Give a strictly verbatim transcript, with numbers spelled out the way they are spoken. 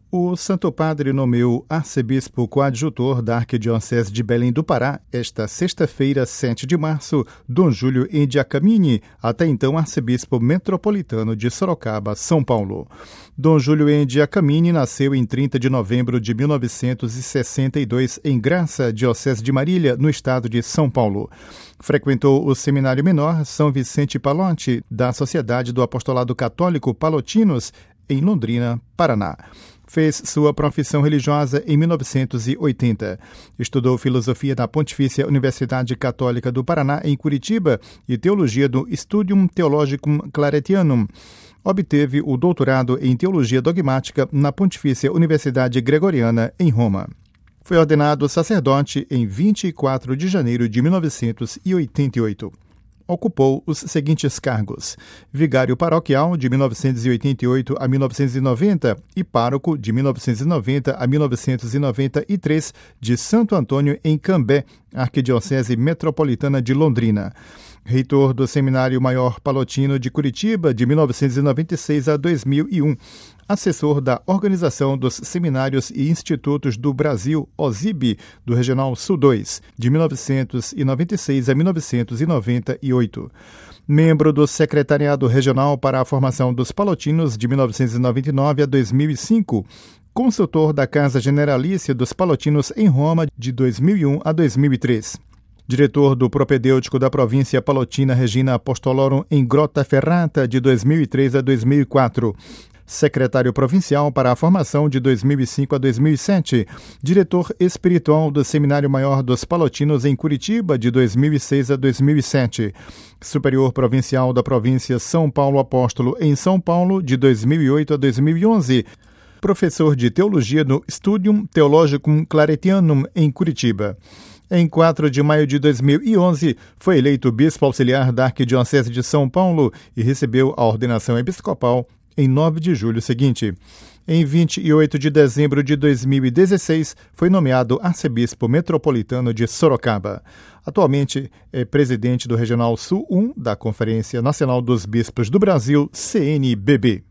O Santo Padre nomeou arcebispo coadjutor da Arquidiocese de Belém do Pará esta sexta-feira, sete de março, Dom Júlio Endiacamini, até então arcebispo metropolitano de Sorocaba, São Paulo. Dom Júlio Endiacamini nasceu em trinta de novembro de mil novecentos e sessenta e dois em Graça, Diocese de Marília, no estado de São Paulo. Frequentou o Seminário Menor São Vicente Palotti, da Sociedade do Apostolado Católico Palotinos, em Londrina, Paraná. Fez sua profissão religiosa em mil novecentos e oitenta. Estudou filosofia na Pontifícia Universidade Católica do Paraná, em Curitiba, e teologia do Studium Theologicum Claretianum. Obteve o doutorado em teologia dogmática na Pontifícia Universidade Gregoriana, em Roma. Foi ordenado sacerdote em vinte e quatro de janeiro de mil novecentos e oitenta e oito. Ocupou os seguintes cargos: vigário paroquial de mil novecentos e oitenta e oito a mil novecentos e noventa e pároco de mil novecentos e noventa a mil novecentos e noventa e três de Santo Antônio em Cambé, Arquidiocese Metropolitana de Londrina. Reitor do Seminário Maior Palotino de Curitiba de mil novecentos e noventa e seis a dois mil e um. Assessor da Organização dos Seminários e Institutos do Brasil, O S I B, do Regional Sul dois, de mil novecentos e noventa e seis a mil novecentos e noventa e oito. Membro do Secretariado Regional para a Formação dos Palotinos, de mil novecentos e noventa e nove a dois mil e cinco. Consultor da Casa Generalícia dos Palotinos em Roma, de dois mil e um a dois mil e três. Diretor do Propedêutico da Província Palotina Regina Apostolorum em Grottaferrata, de dois mil e três a dois mil e quatro. Secretário Provincial para a Formação de dois mil e cinco a dois mil e sete, diretor espiritual do Seminário Maior dos Palotinos em Curitiba, de dois mil e seis a dois mil e sete, superior provincial da província São Paulo Apóstolo em São Paulo, de dois mil e oito a dois mil e onze, professor de teologia no Studium Theologicum Claretianum em Curitiba. Em quatro de maio de dois mil e onze, foi eleito bispo auxiliar da Arquidiocese de São Paulo e recebeu a ordenação episcopal em nove de julho seguinte. Em vinte e oito de dezembro de dois mil e dezesseis, foi nomeado arcebispo metropolitano de Sorocaba. Atualmente é presidente do Regional Sul um da Conferência Nacional dos Bispos do Brasil, C N B B.